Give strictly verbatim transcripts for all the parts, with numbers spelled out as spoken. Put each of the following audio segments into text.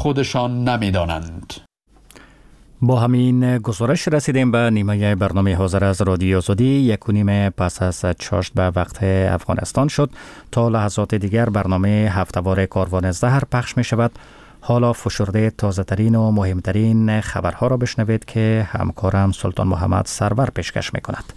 خودشان نمی‌دانند. با همین گزارش رسیدیم به نیمه برنامه حاضر از رادیو آزادی. یک و نیم پس از چاشت به وقت افغانستان شد. تا لحظات دیگر برنامه هفته‌وار کاروان زهر پخش می شود. حالا فشرده تازه ترین و مهمترین خبرها را بشنوید که همکارم سلطان محمد سرور پیشکش می کند.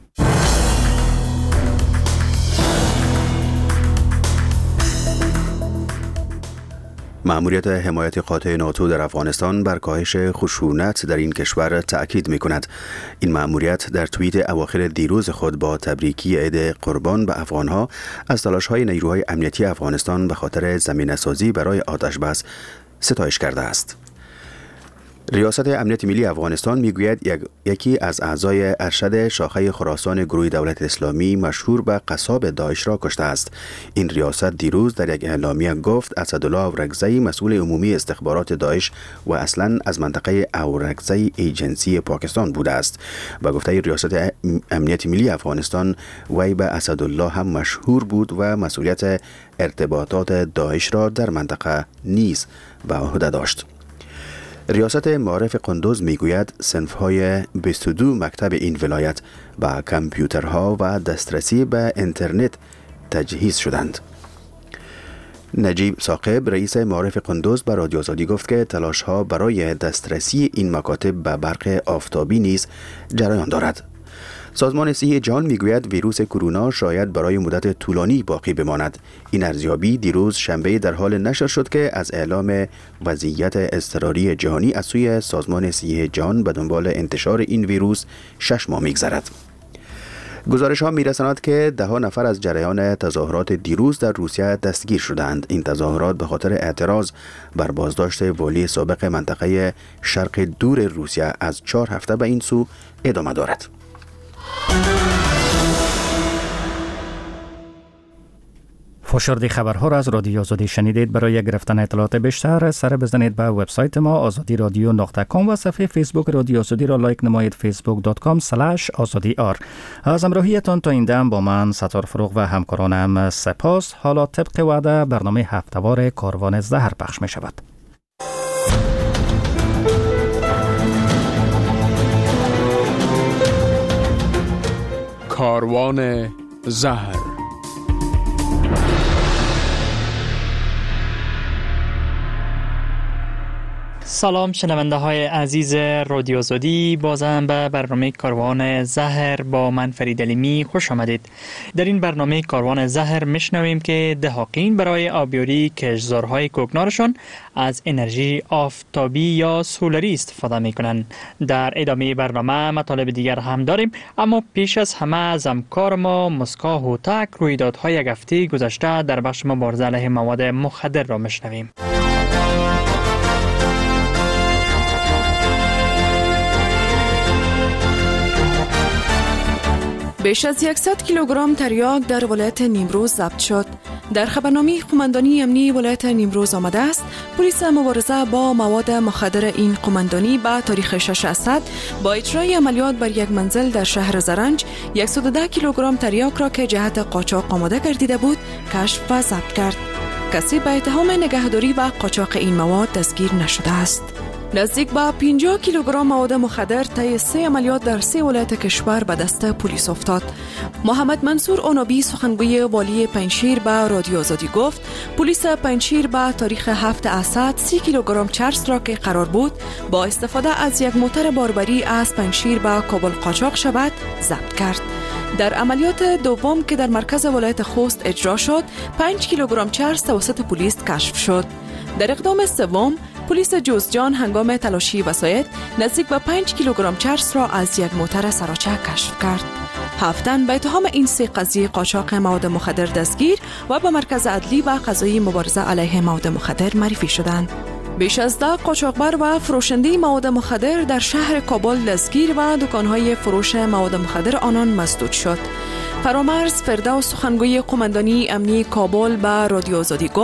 مأموریت حمایت قاطع ناتو در افغانستان بر کاهش خشونت در این کشور تأکید می کند. این مأموریت در توییت اواخر دیروز خود با تبریکی عید قربان به افغانها از تلاش‌های نیروهای امنیتی افغانستان به خاطر زمینه‌سازی برای آتش بس ستایش کرده است. ریاست امنیت ملی افغانستان میگوید یک یکی از اعضای ارشد شاخه خراسان گروه دولت اسلامی مشهور به قصاب داعش را کشته است. این ریاست دیروز در یک اعلامیه گفت اسدالله اورکزئی مسئول عمومی استخبارات داعش و اصلا از منطقه اورکزئی ایجنسی پاکستان بوده است. و گفته ریاست امنیت ملی افغانستان وی به اسدالله هم مشهور بود و مسئولیت ارتباطات داعش را در منطقه نیز به عهده داشت. ریاست معارف قندوز میگوید صنف‌های بیست و دو مکتب این ولایت با کامپیوترها و دسترسی به اینترنت تجهیز شدند. نجیب ثاقب رئیس معارف قندوز به رادیو آزادی گفت که تلاش‌ها برای دسترسی این مکاتب به برق آفتابی نیز جریان دارد. سازمان صحت جهان میگوید ویروس کرونا شاید برای مدت طولانی باقی بماند. این ارزیابی دیروز شنبه در حال نشر شد که از اعلام وضعیت اضطراری جهانی از سوی سازمان صحت جهان به دنبال انتشار این ویروس شش ماه میگذرد. گزارش ها میرساند که ده ها نفر از جریان تظاهرات دیروز در روسیه دستگیر شدند. این تظاهرات به خاطر اعتراض بر بازداشت والی سابق منطقه شرق دور روسیه از چهار هفته به این سو ادامه دارد. فشرده خبرها را از رادیو آزادی شنیدید. برای گرفتن اطلاعات بیشتر سر بزنید به وبسایت ما آزادی رادیو نقطه کام و صفحه فیسبوک رادیو آزادی را لایک نمایید فیسبوک دات کام اسلش آزادی آر. از همراهیتان تا این دم با من ستار فروغ و همکارانم سپاس. حالا طبق وعده برنامه هفته‌وار کاروان زهر پخش می شود. کاروان زهر. سلام شنونده های عزیز رادیو آزادی، بازم به برنامه کاروان زهر با من فرید علیمی خوش آمدید. در این برنامه کاروان زهر میشنویم که دهاقین برای آبیاری کشتزارهای کوکنارشان از انرژی آفتابی یا سولری استفاده میکنن. در ادامه برنامه مطالب دیگر هم داریم، اما پیش از همه از همکار ما مسکا هوتک رویدادهای یک هفته گذشته در بخش مبارزه علیه مواد مخدر را میشنویم. بیش از صد کیلوگرم تریاک در ولایت نیمروز ضبط شد. در خبرنامه قماندانی امنی ولایت نیمروز آمده است پلیس مبارزه با مواد مخدر این قماندانی به تاریخ شش اسد با اجرای عملیات بر یک منزل در شهر زرنج صد و ده کیلوگرم تریاک را که جهت قاچاق آماده گردیده بود کشف و ضبط کرد. کسی به اتهام نگهداری و قاچاق این مواد دستگیر نشده است. نزدیک به پنجاه کیلوگرم مواد مخدر طی سه عملیات در سه ولایت کشور به دست پلیس افتاد. محمد منصور اونابی سخنگوی والی پنجشیر به رادیو آزادی گفت پلیس پنجشیر به تاریخ هفت اسد سی کیلوگرم چرس را که قرار بود با استفاده از یک موتر باربری از پنجشیر به کابل قاچاق شود ضبط کرد. در عملیات دوم که در مرکز ولایت خوست اجرا شد پنج کیلوگرم چرس توسط پلیس کشف شد. در اقدام سوم پلیس جوزجان هنگام تلاشی وسایط نزدیک به پنج کیلوگرم چرس را از یک موتر سراچه کشف کرد. هفتن به اتهام این سه قضیه قاچاق مواد مخدر دستگیر و به مرکز عدلی و قضایی مبارزه علیه مواد مخدر معرفی شدند. بیش از ده قاچاقبر و فروشنده مواد مخدر در شهر کابل دستگیر و دکانهای فروش مواد مخدر آنان مسدود شد. فرامرز فردوس سخنگوی قماندانی امنی کابل به رادیو آزادی گفت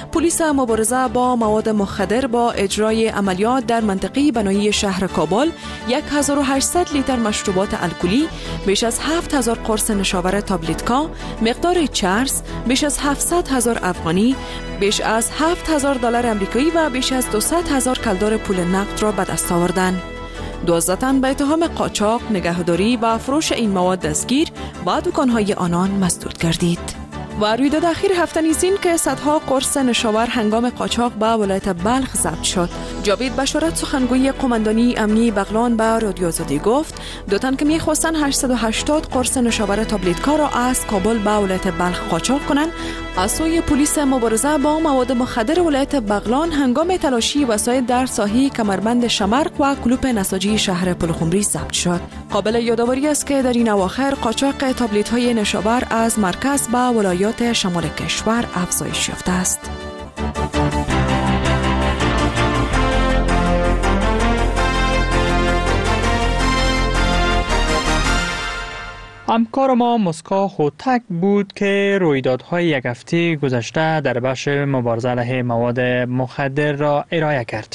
پلیس مبارزه با مواد مخدر با اجرای عملیات در منطقه بنایی شهر کابل هزار و هشتصد لیتر مشروبات الکلی، بیش از هفت هزار قرص نشاور تابلتکا، مقدار چرس بیش از هفتصد هزار افغانی، بیش از هفت هزار دلار آمریکایی و بیش از دویست هزار کلدار پول نقد را به دست آوردند. دوازده تن به اتهام قاچاق، نگهداری و فروش این مواد دستگیر و دکان‌های آنان مسدود گردید. و رویداد اخیر هفته نیز این که صدها قرص نشاور هنگام قاچاق به ولایت بلخ ضبط شد. جاوید بشارت سخنگوی قماندانی امنی بغلان به رادیو آزادی گفت دو تن که می‌خواستند هشتصد و هشتاد قرص نشاور تابلتکا را از کابل به ولایت بلخ قاچاق کنند، از سوی پلیس مبارزه با مواد مخدر ولایت بغلان هنگام تلاشی وسایل در ساحه کمربند شمرق و کلوپ نساجی شهر پلخمری ضبط شد. قابل یادآوری است که در این اواخر قاچاق تابلت‌های نشاور از مرکز به ولایات شمال کشور افزایش یافته است. همکار ما مسکا هوتک بود که رویدادهای یک هفته گذشته در بخش مبارزه علیه مواد مخدر را ارائه کرد.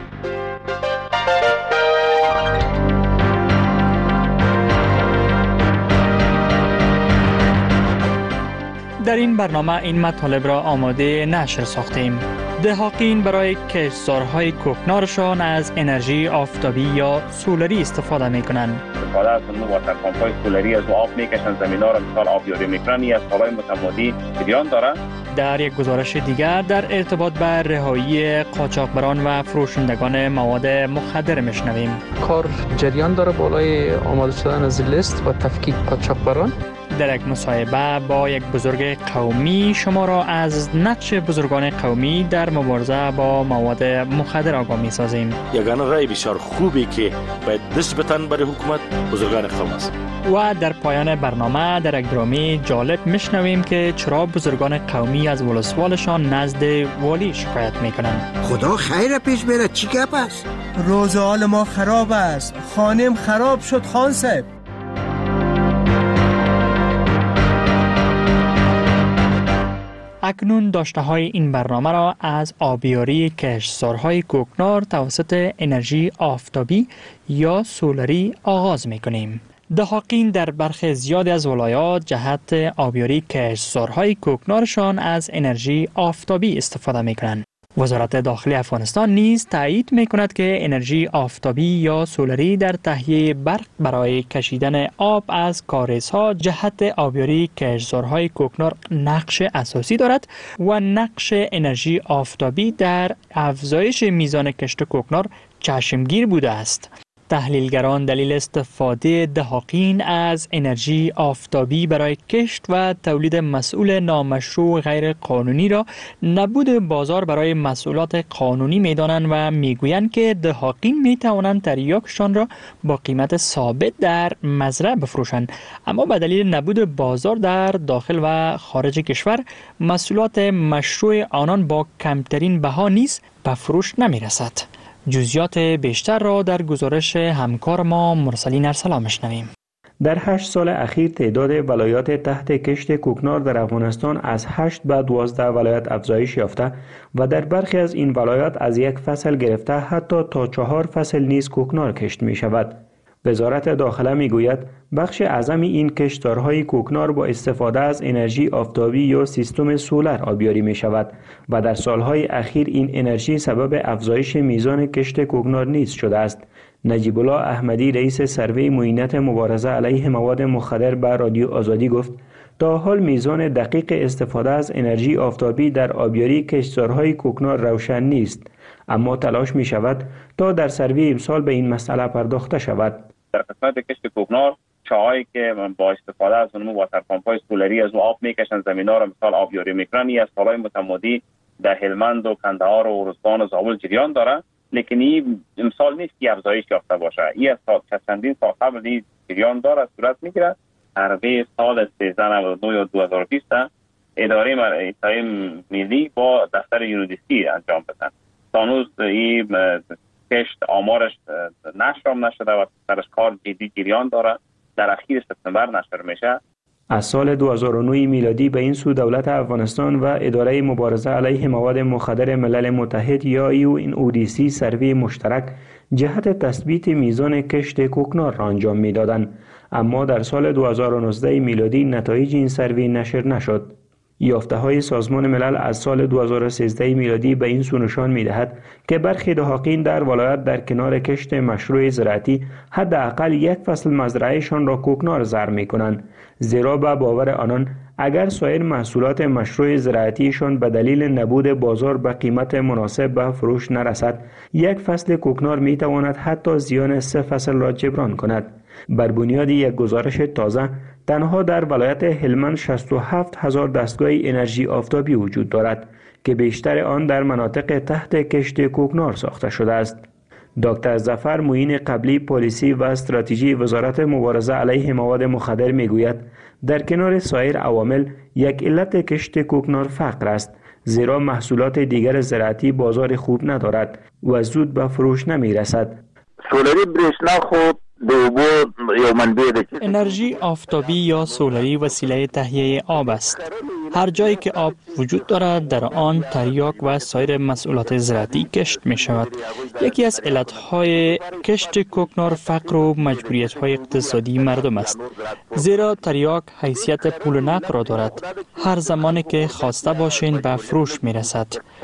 در این برنامه این مطالب را آماده نشر ساختیم. دهاقین برای کشتزارهای کوکنارشان از انرژی آفتابی یا سولری استفاده می کنند. استفاده از اون واتر پمپ‌های سولری از آب میکشن، زمینا را مثال آبیاری میکنن، این از تابع متمادی جریان داره. در یک گزارش دیگر در ارتباط به رهایی قاچاقبران و فروشندگان مواد مخدر میشنویم. کار جریان داره بالای آماده شدن از لیست و تفکیک قاچاقبران. در یک مصاحبه با یک بزرگ قومی شما را از نقش بزرگان قومی در مبارزه با مواد مخدر آگاه می سازیم. یگانه رای بسیار خوبی که باید نسبتاً برای حکومت بزرگان قوم است. و در پایان برنامه در یک درامی جالب میشنویم که چرا بزرگان قومی از ولسوالشان نزد والی شکایت میکنند. خدا خیر پیش بره، چی گپ است؟ روز حال ما خراب است، خانم خراب شد خان صاحب. اکنون داشته های این برنامه را از آبیاری کشتزارهای کوکنار توسط انرژی آفتابی یا سولری آغاز می کنیم. دهاقین در برخی زیادی از ولایات جهت آبیاری کشتزارهای کوکنارشان از انرژی آفتابی استفاده می کنند. وزارت داخلی افغانستان نیز تایید می کند که انرژی آفتابی یا سولری در تهیه برق برای کشیدن آب از کاریزها جهت آبیاری کشتزارهای کوکنار نقش اساسی دارد و نقش انرژی آفتابی در افزایش میزان کشت کوکنار چشمگیر بوده است. تحلیلگران دلیل استفاده دهاقین از انرژی آفتابی برای کشت و تولید مسئول نامشروع غیر قانونی را نبود بازار برای مسئولات قانونی می‌دانند و میگویند که دهاقین می‌توانند تریاکشان را با قیمت ثابت در مزرعه بفروشند، اما به دلیل نبود بازار در داخل و خارج کشور مسئولات مشروع آنان با کمترین بها نیز به فروش نمی‌رسد. جزئیات بیشتر را در گزارش همکار ما مرسلین ارسلا میشنویم. در هشت سال اخیر تعداد ولایات تحت کشت کوکنار در افغانستان از هشت به دوازده ولایت افزایش یافته و در برخی از این ولایات از یک فصل گرفته حتی تا چهار فصل نیز کوکنار کشت می شود. وزارت داخله می گوید بخش اعظم این کشتزارهای کوکنار با استفاده از انرژی آفتابی یا سیستم سولر آبیاری می شود و در سالهای اخیر این انرژی سبب افزایش میزان کشت کوکنار نیز شده است. نجیب الله احمدی رئیس سروی معینت مبارزه علیه مواد مخدر به رادیو آزادی گفت تا حال میزان دقیق استفاده از انرژی آفتابی در آبیاری کشتزارهای کوکنار روشن نیست، اما تلاش می شود تا در سروی امسال به این مسئله پرداخته شود. در قسمت کشت کوکنار چاهایی که با استفاده از اون واتر پمپ‌های سولری از آب میکشن، زمینا را مثال آبیاری میکنن، این از سالهای متمادی در هلمند و کندهار و ارزگان و زابل جریان داره، لیکن این امسال نیست که افزایش یافته باشه. این از چندین سال قبل این جریان داره صورت میگیره. حربه سال سیزده نود و نه یا دو هزار و بیست اداره احصای ملی با دفتر یونودیسی انجام بدن. تانوز این کشت آمارش نشر نشده و سرش کار جدی جریان داره. در اخیر سپتامبر نشر میشه. از سال دو هزار و نه میلادی به این سو دولت افغانستان و اداره مبارزه علیه مواد مخدر ملل متحد یا ایو این اودیسی سروی مشترک جهت تثبیت میزان کشت کوکنار را انجام میدادند، اما در سال دو هزار و نوزده میلادی نتایج این سروی نشر نشد. یافته‌های سازمان ملل از سال دو هزار و سیزده میلادی به این سو نشان می‌دهد که برخی دهاقین در ولایت در کنار کشت مشروع زراعتی حداقل یک فصل مزرعهشان را کوکنار زرع می‌کنند، زیرا به باور آنان اگر سایر محصولات مشروع زراعتیشان به دلیل نبود بازار به قیمت مناسب به فروش نرسد، یک فصل کوکنار می‌تواند حتی زیان سه فصل را جبران کند. بر بنیاد یک گزارش تازه، تنها در ولایت هلمند شصت و هفت هزار دستگاه انرژی آفتابی وجود دارد که بیشتر آن در مناطق تحت کشت کوکنار ساخته شده است. دکتر ظفر معین قبلی پالیسی و استراتژی وزارت مبارزه علیه مواد مخدر میگوید در کنار سایر عوامل یک علت کشت کوکنار فقر است، زیرا محصولات دیگر زراعتی بازار خوب ندارد و زود به فروش نمی رسد. سولری برشنا خوب انرژی آفتابی یا سولری وسیله تهیه آب است. هر جایی که آب وجود دارد در آن تریاک و سایر محصولات زراعتی کشت می شود. یکی از علتهای کشت کوکنار فقر و مجبوریت‌های اقتصادی مردم است، زیرا تریاک حیثیت پول نقد را دارد. هر زمانی که خواسته باشین به فروش می رسد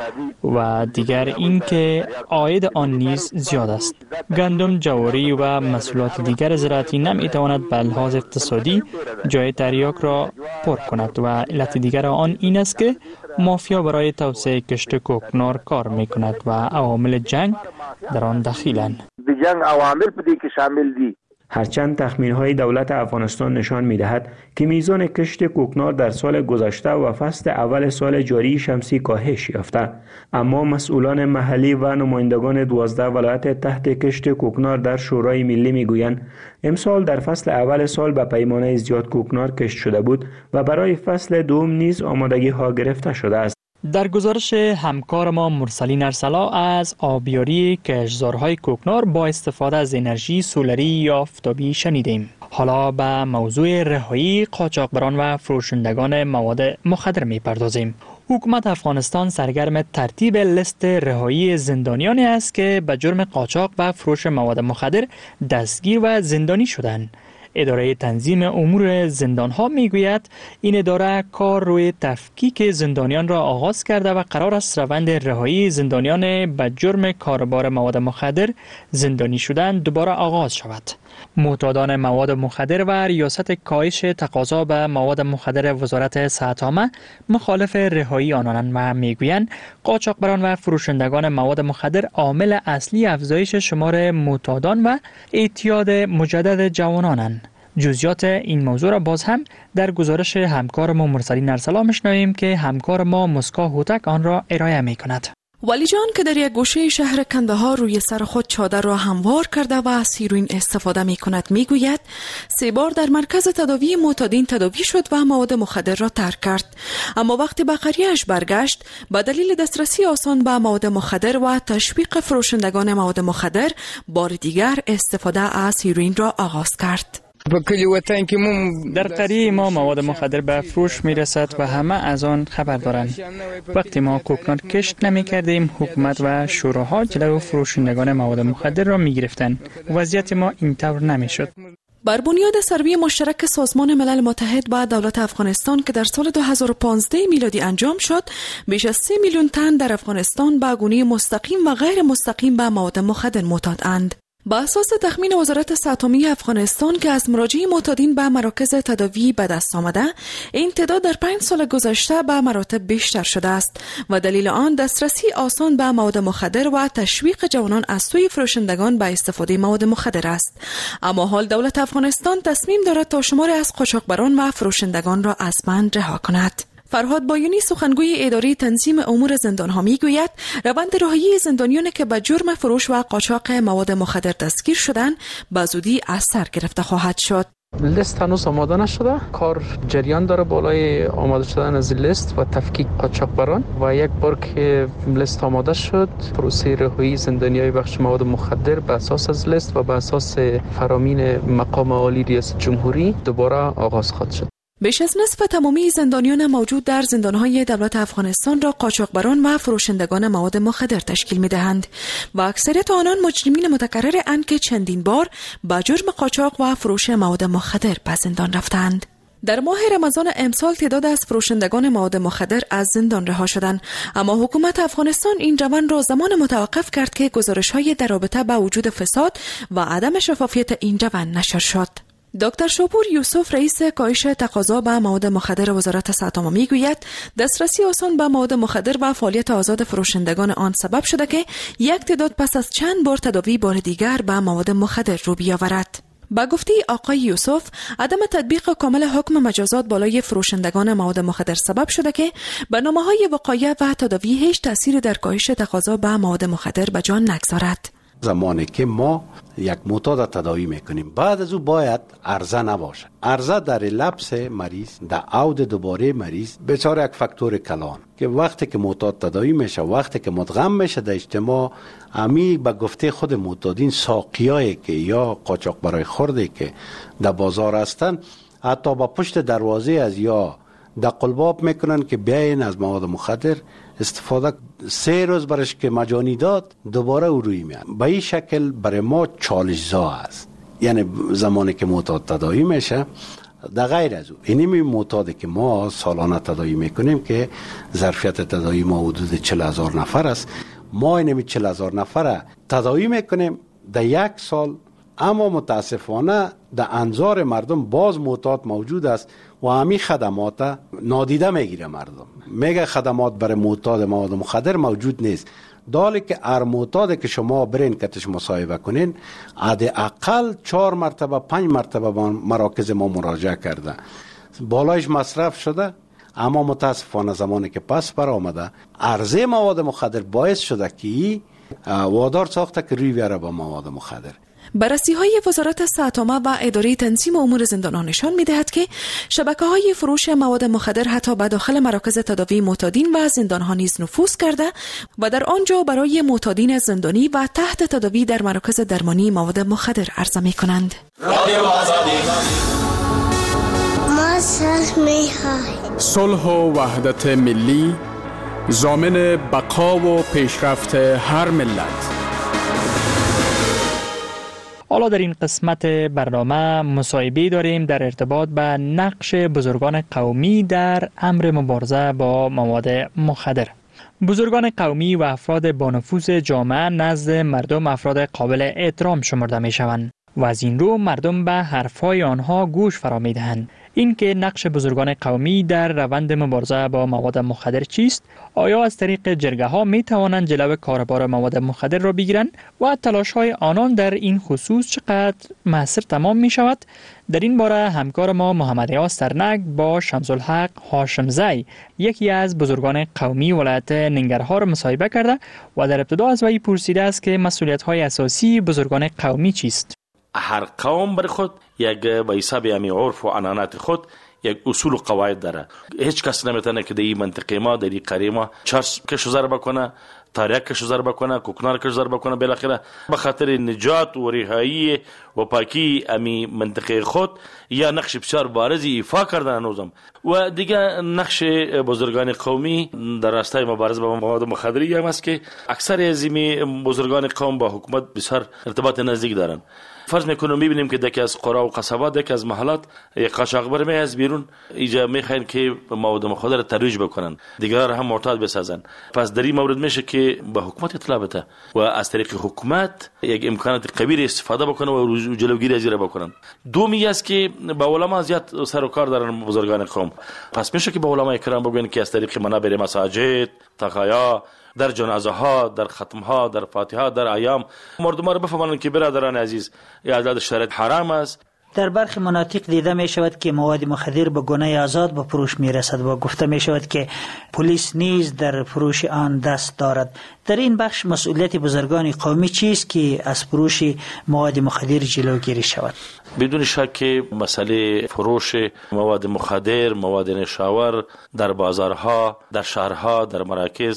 و دیگر اینکه عاید آن نیز زیاد است. گندم، جواری و محصولات دیگر زراعتی نمی تواند به لحاظ اقتصادی جای تریاک را پر کند و علت دیگر آن این است که مافیا برای توسعه کشت کوکنار کار می کند و عوامل جنگ در آن دخیلند. جنگ عوامل پدی که شامل دی. هرچند تخمین‌های دولت افغانستان نشان می‌دهد که میزان کشت کوکنار در سال گذشته و فصل اول سال جاری شمسی کاهش یافته، اما مسئولان محلی و نمایندگان دوازده ولایت تحت کشت کوکنار در شورای ملی میگویند امسال در فصل اول سال به پیمانه زیاد کوکنار کشت شده بود و برای فصل دوم نیز آمادگی ها گرفته شده است. در گزارش همکار ما مرسلین ارسلا از آبیاری کشتزارهای کوکنار با استفاده از انرژی سولری یا آفتابی شنیدیم. حالا به موضوع رهایی قاچاقبران و فروشندگان مواد مخدر می‌پردازیم. حکومت افغانستان سرگرم ترتیب لیست رهایی زندانیانی است که به جرم قاچاق و فروش مواد مخدر دستگیر و زندانی شدند. اداره تنظیم امور زندانها میگوید این اداره کار روی تفکیک زندانیان را آغاز کرده و قرار است روند رهایی زندانیان به جرم کاربار مواد مخدر زندانی شدن دوباره آغاز شود. معتادان مواد مخدر و ریاست کاهش تقاضا به مواد مخدر وزارت صحت عامه مخالف رهایی آنان و میگویند قاچاقبران و فروشندگان مواد مخدر عامل اصلی افزایش شمار معتادان و اعتیاد مجدد جوانانند. جزئیات این موضوع را باز هم در گزارش همکار ما مرسلین ارسلا میشنویم که همکار ما مسکا هوتک آن را ارائه می کند. ولی جان که در یک گوشه شهر کندهار روی سر خود چادر را هموار کرده و از هیروئین استفاده می کند می گوید سه بار در مرکز تداوی معتادین تداوی شد و مواد مخدر را ترک کرد، اما وقتی به قریه‌اش برگشت به دلیل دسترسی آسان به مواد مخدر و تشویق فروشندگان مواد مخدر بار دیگر استفاده از هیروئین را آغاز کرد. در قریه ما مواد مخدر به فروش می رسد و همه از آن خبر دارند. وقتی ما کوکنار کشت نمی کردیم حکومت و شوراها جلو فروشندگان مواد مخدر را می گرفتند. وضعیت ما اینطور نمی شد. بر بنیاد سروی مشترک سازمان ملل متحد با دولت افغانستان که در سال دو هزار و پانزده میلادی انجام شد، بیش از سه میلیون تن در افغانستان به گونه مستقیم و غیر مستقیم به مواد مخدر معتادند. با اساس تخمین وزارت صحت عامه افغانستان که از مراجعه معتادین به مراکز تداوی به دست آمده، این تعداد در پنج سال گذشته به مراتب بیشتر شده است و دلیل آن دسترسی آسان به مواد مخدر و تشویق جوانان از سوی فروشندگان به استفاده مواد مخدر است. اما حال دولت افغانستان تصمیم دارد تا شماری از قاچاقبران و فروشندگان را از بند رها کند. فرهاد بایونی سخنگوی اداره تنظیم امور زندانها میگوید روند رهایی زندانیانی که به جرم فروش و قاچاق مواد مخدر دستگیر شدند به زودی از سر گرفته خواهد شد. لیست هنوز آماده نشده، کار جریان داره بالای آماده شدن از لیست و تفکیک قاچاقبران و یک بار که لیست آماده شد پروسه رهایی زندانیای بخش مواد مخدر به اساس از لیست و به اساس فرامین مقام عالی ریاست جمهوری دوباره آغاز خواهد شد. بیش از نصف تمامی زندانیان موجود در زندانهای دولت افغانستان را قاچاقبران و فروشندگان مواد مخدر تشکیل می‌دهند و اکثریت آنان مجرمین متکرر اند که چندین بار با جرم قاچاق و فروش مواد مخدر به زندان رفتند. در ماه رمضان امسال تعداد از فروشندگان مواد مخدر از زندان رها شدند، اما حکومت افغانستان این روند را زمان متوقف کرد که گزارش‌های در رابطه با وجود فساد و عدم شفافیت این روند نشر شد. دکتر شوپور یوسف رئیس کاهش تقاضا به مواد مخدر وزارت صحت عامه میگوید دسترسی آسان به مواد مخدر و فعالیت آزاد فروشندگان آن سبب شده که یک تعداد پس از چند بار تداوی بار دیگر به مواد مخدر رو بیاورد. با گفته آقای یوسف، عدم تطبیق کامل حکم مجازات بالای فروشندگان مواد مخدر سبب شده که برنامه‌های وقایع و تداوی هیچ تأثیر در کاهش تقاضا به مواد مخدر به جا نگذارد. زمانی که ما یک معتاد تداوی میکنیم بعد از او باید عرضه نباشه. عرضه در لبس مریض، در عود دوباره مریض بسیار یک فاکتور کلان که وقتی که معتاد تداوی میشه، وقتی که مدغم میشه در اجتماع، امی به گفته خود معتادین ساقیایی که یا قاچاق برای خورده که در بازار هستن حتی با پشت دروازه از یا در قلباب میکنن که بیاین از مواد مخدر استفاده. سه روز برش که مجانی داد دوباره او روی میان. به این شکل برای ما چالش زا است. یعنی زمانی که معتاد تداوی میشه، در غیر از او اینمی معتادی که ما سالانه تداوی میکنیم که ظرفیت تداوی ما حدود چهل هزار نفر است، ما اینمی چهل هزار نفر تداوی میکنیم در یک سال، اما متاسفانه در انظار مردم باز معتاد موجود است و همین خدمات نادیده میگیره. مردم میگه خدمات برای معتاد مواد مخدر موجود نیست، دالی که هر معتادی که شما برین کتش مصاحبه کنین حداقل چهار مرتبه پنج مرتبه به مراکز ما مراجعه کرده، بالایش مصرف شده، اما متاسفانه زمانی که پس بر آمده عرضه مواد مخدر باعث شده که وادار ساخته که روی بیاره با مواد مخدر. بررسی‌های وزارت صحت عامه و اداره تنظیم امور زندان‌ها نشان می‌دهد که شبکه‌های فروش مواد مخدر حتی به داخل مراکز تداوی معتادین و زندان‌ها نیز نفوذ کرده و در آنجا برای معتادین زندانی و تحت تداوی در مراکز درمانی مواد مخدر عرضه می‌کنند. ما صلح می‌خواهیم. صلح و وحدت ملی ضامن بقا و پیشرفت هر ملت. حالا در این قسمت برنامه مصاحبه داریم در ارتباط به نقش بزرگان قومی در امر مبارزه با مواد مخدر. بزرگان قومی و افراد با نفوذ جامعه نزد مردم افراد قابل احترام شمرده می شوند و از این رو مردم به حرفهای آنها گوش فرا می دهند. این که نقش بزرگان قومی در روند مبارزه با مواد مخدر چیست؟ آیا از طریق جرگه ها می توانند جلو کاربار مواد مخدر را بگیرند و تلاش های آنان در این خصوص چقدر مؤثر تمام می شود؟ در این باره همکار ما محمد ریاض ترنک با شمس الحق هاشمزی، یکی از بزرگان قومی ولایت ننگرهار، مصاحبه کرده و در ابتدا از وی پرسیده است که مسئولیت های اساسی بزرگان قومی چیست؟ هر قوم بر خود یک به حساب امی عرف و عنعنات خود یک اصول و قواعد داره. هیچ کس نمیتونه که در این منطقه ما در این قریه ما چرس کشو ضربه کنه، تاریک کشو ضربه کنه، کوکنار کشو ضربه کنه. بالاخره به خاطر نجات و رهایی و پاکی امی منطقه خود یا نقش بسیار بارزی ایفا کردن هنوزم. و دیگه نقش بزرگان قومی در راستای مبارزه با مواد مخدری هم است که اکثر از این بزرگان قوم با حکومت بسیار ارتباط نزدیک دارن. فرض میکنم میبینیم که دکی از قرا و قصبات، دکی از محلات یک قاچاقبر می از بیرون ایجا میخواین که مواد مخدر ترویج بکنن، دیگر هم معتاد بسازن. پس در این مورد میشه که به حکومت اطلاع بده و از طریق حکومت یک امکانات قوی استفاده بکنه و جلوگیری از این بکنن. دومی است که با علما زیاد سر و کار دارن بزرگان قوم. پس میشه که با علمای کرام بگن که از طریق منابر مساجد، تقایا، در جنازه ها، در ختم ها، در فاتحه ها، در ایام مردم را بفهمانند که برادران عزیز اعداد شرط حرام است. در برخی مناطق دیده می شود که مواد مخدر به گونه آزاد به فروش می رسد و گفته می شود که پلیس نیز در فروش آن دست دارد. در این بخش مسئولیت بزرگان قومی چیست که از فروش مواد مخدر جلوگیری شود؟ بدون شک مسئله فروش مواد مخدر، مواد نشاور در بازارها، در شهرها، در مراکز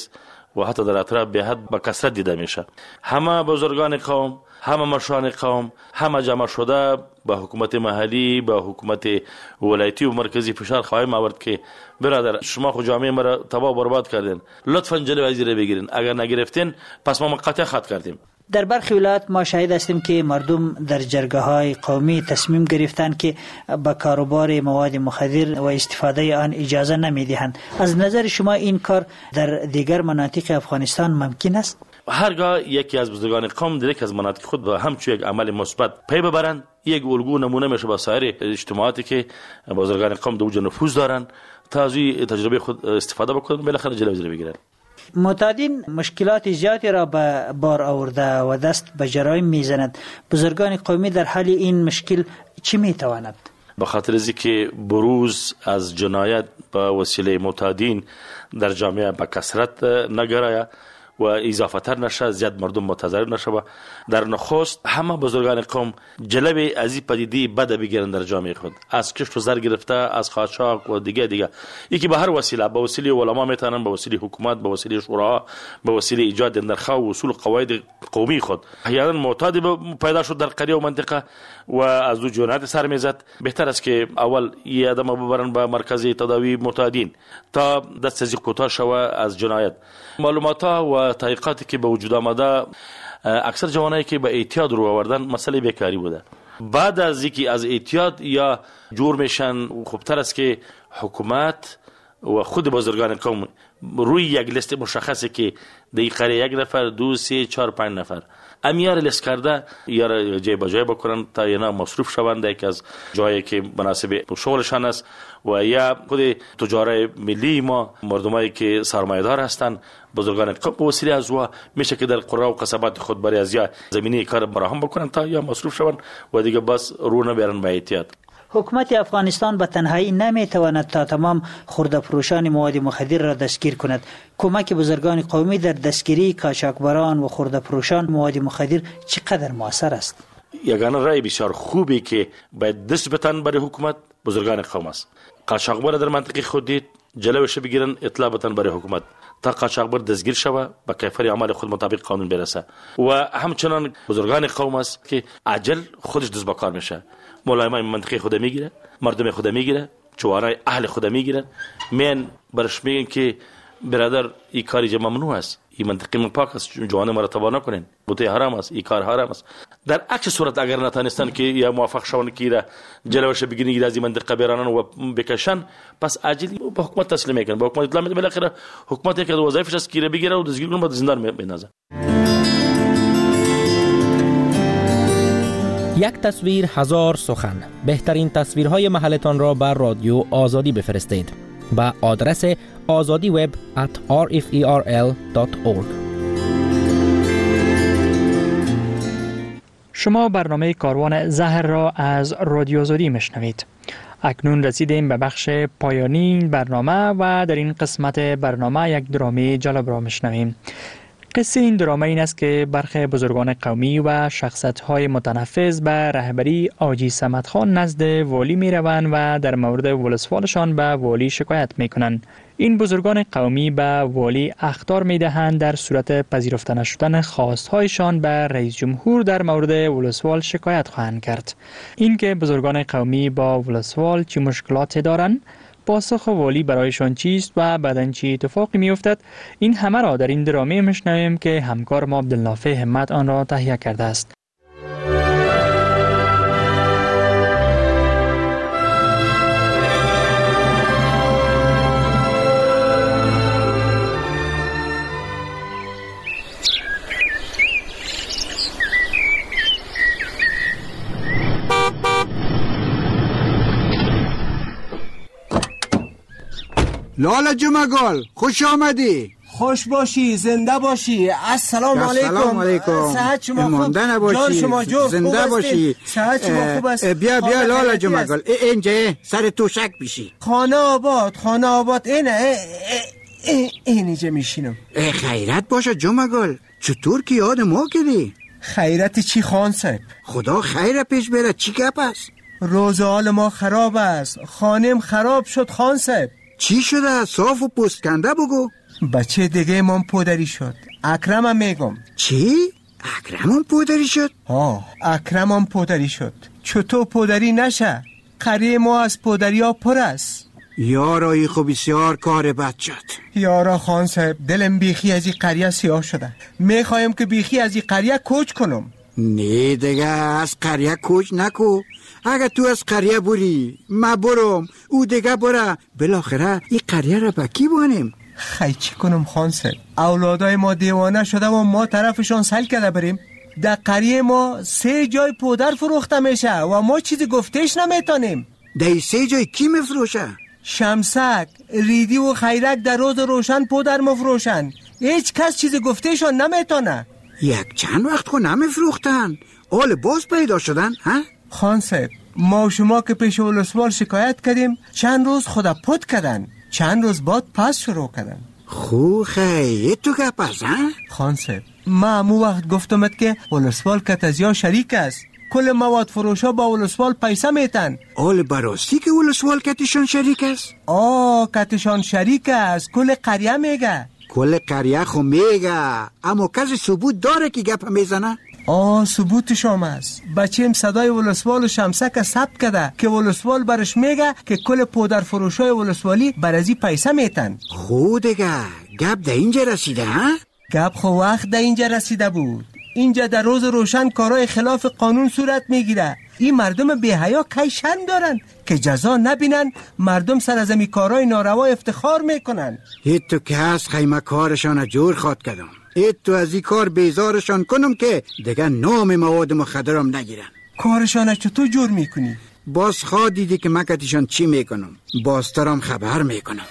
و حتی در اطراف به حد با کثرت دیده میشه. همه بزرگان قوم، همه مشران قوم، همه جمع شده با حکومت محلی، با حکومت ولایتی و مرکزی فشار خواهیم آورد که برادر شما خود جامعه ما را تباه برباد کردین، لطفاً جلوی از این بگیرین، اگر نگرفتین پس ما مقاطعه خط کردیم. در برخی ولایات ما شاهد هستیم که مردم در جرگه های قومی تصمیم گرفتند که با کاروبار مواد مخدر و استفاده آن اجازه نمیدهند. از نظر شما این کار در دیگر مناطق افغانستان ممکن است؟ هرگاه یکی از بزرگان قوم در یک از مناطق خود با همچون یک عمل مثبت پی ببرند، یک الگو نمونه میشه با سایر اجتماعاتی که بزرگان قوم در اونجا نفوذ دارند تا از تجربه خود استفاده بکنند، بالاخره جلوی بگیرند. معتادین مشکلات زیادی را به بار آورده و دست به جرایم میزند. بزرگان قومی در حال این مشکل چی میتواند؟ به خاطر از که بروز از جنایت با وسیله معتادین در جامعه به کثرت نگرایه و اضافه تر نشه، زیاد مردم متضرر نشه و در نخست همه بزرگان قوم جلوی از این پدیده بد بگیرن در جامعه خود، از کشت و زر گرفته، از قاچاق و دیگه دیگه، یکی به هر وسیله، به وسیله علما میتونن، به وسیله حکومت، به وسیله شورا، به وسیله ایجاد نرخ و اصول قواعد قومی خود. احیانا معتاد پیدا شد در قریه و منطقه و از دو جنایت سر میزد، بهتر است که اول یه آدم ببرن به مرکز تداوی معتادین تا دست از کوتاه شوه از جنایت. معلومات و تحقیقاتی که به وجود آمده، اکثر جوانایی که به اعتیاد رو آوردن مسئله بیکاری بوده. بعد از اینکه از اعتیاد یا جور میشن، خوبتر است که حکومت و خود بزرگان قوم روی یک لیست مشخصه که در قریه یک نفر، دو، سه، چهار، پنج نفر امیار لیست کرده یا جای با جای بکنن تا اینا مصروف شوند یک از جایی که مناسب شغلشان است و یا خود تجار ملی ما، مردمایی که سرمایه‌دار هستند، بزرگان قوم به وسیله از او میشه که در قرى و قصبات خود برای از یا زمینه کار براهم بکنن تا یا مصروف شوند و دیگه بس رو نبرن به اعتیاد. حکومت افغانستان به تنهایی نمیتواند تا تمام خرده فروشان مواد مخدر را دستگیر کند. کمک بزرگان قومی در دستگیری قاچاقبران و خرده فروشان مواد مخدر چقدر موثر است؟ یگانه رای بسیار خوبی که باید دست بتن برای حکومت بزرگان قوم است. قاچاقبر در منطقه خود دید، جلوش بگیرن، اطلاع بتن برای حکومت تا قاچاقبر دستگیر شود، با کیفر عمل خود مطابق قانون برسه. و همچنان بزرگان قوم است که عجل خودش دست به کار میشه، ملایمای منطقه خود میگیره، مردم خود میگیره، جوانای اهل خود میگیرن، من برش میگن که برادر این کاری ممنوع است، این منطقه من پاک است، جوان ما را تباه نکنین، بوته حرام است، این کار حرام است. در عکس صورت اگر نتانستن که یا موافق شون که را جلوش بگیرن از این منطقه برانن و بکشن، پس عاجل به حکومت تسلیم میکنن. با حکومت اطلاع میده، بالاخره حکومت یک از وظایفش است که بگیره و دستگیر کنه، بعد زندان بندازه. یک تصویر هزار سخن. بهترین تصویرهای محلتان را بر رادیو آزادی بفرستید با آدرس azadi web at r f e r l dot org. شما برنامه کاروان زهر را از رادیو آزادی میشنوید. اکنون رسیدیم به بخش پایانی برنامه و در این قسمت برنامه یک درامه جالب را میشنویم. قصه این درامه این است که برخی بزرگان قومی و شخصیت‌های متنفذ به رهبری حاجی صمد خان نزد والی می روند و در مورد ولسوالشان به والی شکایت می کنند. این بزرگان قومی به والی اخطار می دهند در صورت پذیرفته نشدن خواستهایشان به رئیس جمهور در مورد ولسوال شکایت خواهند کرد. این که بزرگان قومی با ولسوال چه مشکلاتی دارند، پاسخ والی برایشان چیست و بعداً چه اتفاقی می افتد، این همه را در این درامه میشنویم که همکار ما عبدالنافع همت آن را تهیه کرده است. لالا جمگل خوش آمدی. خوش باشی، زنده باشی. السلام علیکم. السلام علیکم. صحت شما خوب؟ نباشی. جان شما جو زنده باشی. صحت شما خوب است. بیا بیا لالا جمگل اینجا سر توشک بشی. خانه آباد، خانه آباد اینه اینجا میشینم. خیرت باشه جمگل، چطور که یاد ما کردی؟ خیرت چی خان صاحب؟ خدا خیر پیش بره. چی گپ است؟ روز حال ما خراب است، خانم خراب شد خان صاحب. چی شده؟ صاف و پوست کنده بگو. بچه دیگه من پودری شد. اکرمم میگم. چی؟ اکرمم پودری شد؟ آه اکرمم پودری شد. چطور پودری نشه؟ قریه ما از پودری ها پر است. یارایی خب بسیار کار بد شد. یارا خان صاحب دلم بیخی از این قریه سیاه شده. میخوایم که بیخی از این قریه کوچ کنم. نه دیگه از قریه کوچ نکو. اگه تو از قریه بری ما برم او دیگه بره، بالاخره این قریه را با کی بانیم؟ خی چی کنم خان صاحب؟ اولادای ما دیوانه شده و ما طرفشان سل کرده بریم. در قریه ما سه جای پودر فروخته میشه و ما چیزی گفتش نمیتونیم. در سه جای کی مفروشه؟ شمسک، ریدی و خیرک در روز روشن پودر مفروشن. هیچ کس چیزی گفتشان نمیتونه. یک چند وقت خو نمیفروختن، آل باز پیدا شدن ها؟ خان صاحب ما و شما که پیش ولسوال شکایت کردیم چند روز خدا پود کردن، چند روز بعد پس شروع کردن. خو خیلی تو که پس ها؟ خان صاحب ما امو وقت گفتمت که ولسوال کتزیا شریک است. کل مواد فروشا با ولسوال پیسه میتن. آل براستی که ولسوال کتشان شریک است؟ آه کتشان شریک است. کل قریه میگه. کل قریه خو میگه، اما کسی ثبوت داره که گپ میزنه؟ آه ثبوتش هم است. بچیم صدای ولسوال شمسک ثبت کرده که ولسوال برش میگه که کل پودر فروشای ولسوالی برازی پیسه میتن. خود دیگه گپ در اینجا رسیده ها؟ گپ خو وقت در اینجا رسیده بود. اینجا در روز روشن کارهای خلاف قانون صورت میگیره. این مردم بی حیا کی شن دارن که جزا نبینن، مردم سر از این کارهای ناروا افتخار میکنن. هیت تو که هست خیمه کارشان جور خواد کردم. هیت تو از این کار بیزارشان کنم که دیگه نام مواد مخدرم نگیرن. کارشان چطور جور میکنی؟ باز خواه دیدی که مکتشان چی میکنم، باز ترم خبر میکنم.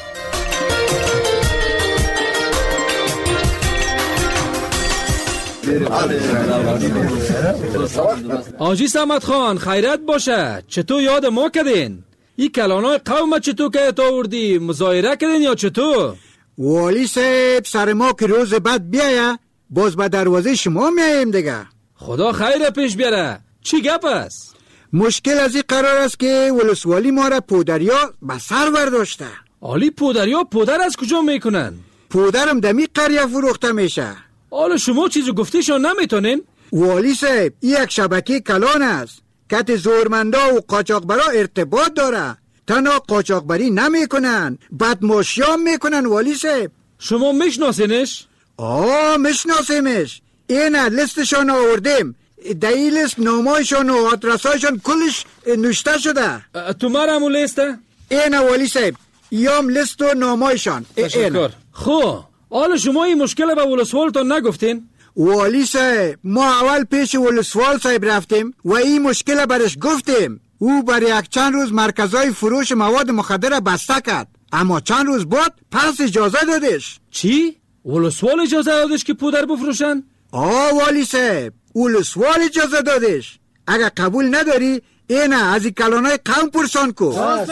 آجی سمت خان خیرت باشه، چطور یاد ما کردین؟ این کلانای قوم چطور که تا آوردی مظاهره کردین یا چطور؟ والی صاحب سر ما که روز بعد بیایه باز به دروازه شما میاییم دیگه. خدا خیر پیش بیاره. چی گپ است؟ مشکل از این قرار است که ولسوالی ما را پودریا به سر برداشته. آلی پودریا پودر از کجا میکنن؟ پودرم دمی قریه فروخته میشه. حالا شما چیزو گفتیشون نمیتونین؟ والی صاحب این یک شبکه کلان است. کت زورمندا و قاچاقبرا ارتباط داره. تنها قاچاقبری نمیکنن، بدماشیام میکنن والی صاحب. شما میشناسینش؟ آه میشناسیمش. این لیستشان آوردیم. در این لیست نامایشان و آدرسایشان کلش نوشته شده. تو مرمو لیسته؟ این والی صاحب یام لیست و نامایشان. تشکر. خب حالا شما این مشکل به ولسوالتان نگفتین؟ والی صاحب ما اول پیش ولسوال صاحب رفتیم و این مشکل برش گفتیم. او برای یک چند روز مرکزای فروش مواد مخدر بسته کرد، اما چند روز بعد پس اجازه دادش. چی؟ ولسوال اجازه دادش که پودر بفروشن؟ آه والی صاحب ولسوال اجازه دادش. اگر قبول نداری اینه از این کلانای قوم پرسان کو.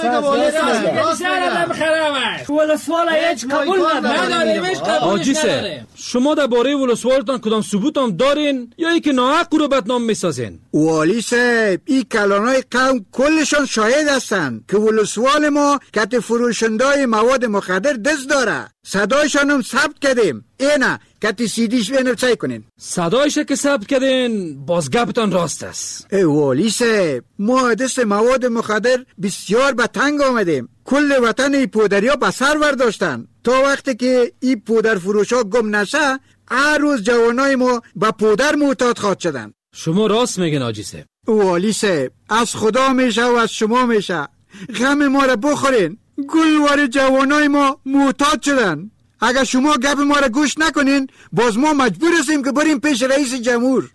آجی سه شما در باره ولسوالتان کدام ثبوت هم دارین یا ای که ناحق رو بدنام میسازین؟ والی صاحب این کلانای قوم کلشان شاهد هستن که ولسوال ما کت فروشندای مواد مخدر دست داره. صدایشان هم ثبت کردیم. اینه کتی سیدیش بینر چای کنین. صدایش که ثبت کردین باز گپتان راست است. ای والی صاحب ما دست مواد مخدر بسیار به تنگ آمدیم. کل وطن ای پودریا به سر برداشتن. تا وقتی که ای پودر فروشا گم نشه هر روز جوانای ما به پودر معتاد خواد شدن. شما راست میگن آجی صاحب. والی صاحب از خدا میشه و از شما میشه. غم ما را بخورین. گلوار جوانای ما معتاد شدن. اگر شما گپ ما را گوش نکنین باز ما مجبور هستیم که بریم پیش رئیس جمهور.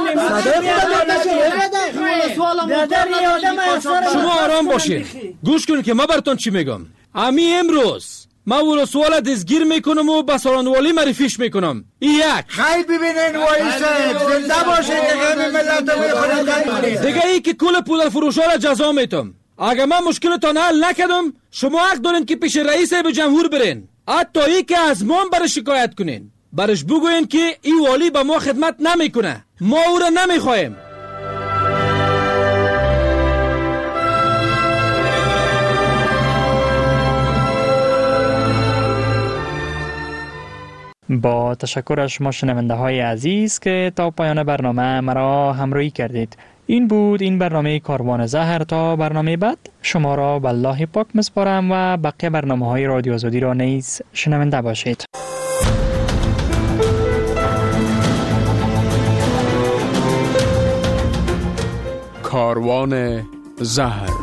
شما آرام باشین، گوش کنین که ما براتون چی میگم. امی امروز ما ولسوال دستگیر میکنم و به سالانوالی معرفیش میکنم. این یک خیلی ببینین والی صاحب زنده باشین که غم ملت رو دیگه ای که کل پودر فروشا را جزا میتم. اگر من مشکلتان حل نکردم شما حق دارین که پیش رئیس به جمهور برین، حتی ای که از ما برش شکایت کنین. برش بگوین که این والی به ما خدمت نمیکنه، ما او را نمیخوایم. با تشکر از شما شنونده های عزیز که تا پایان برنامه مرا همراهی کردید. این بود این برنامه کاروان زهر. تا برنامه بعد شما را به الله پاک میسپارم و بقیه برنامه های رادیو آزادی را نیز شنونده باشید. کاروان زهر.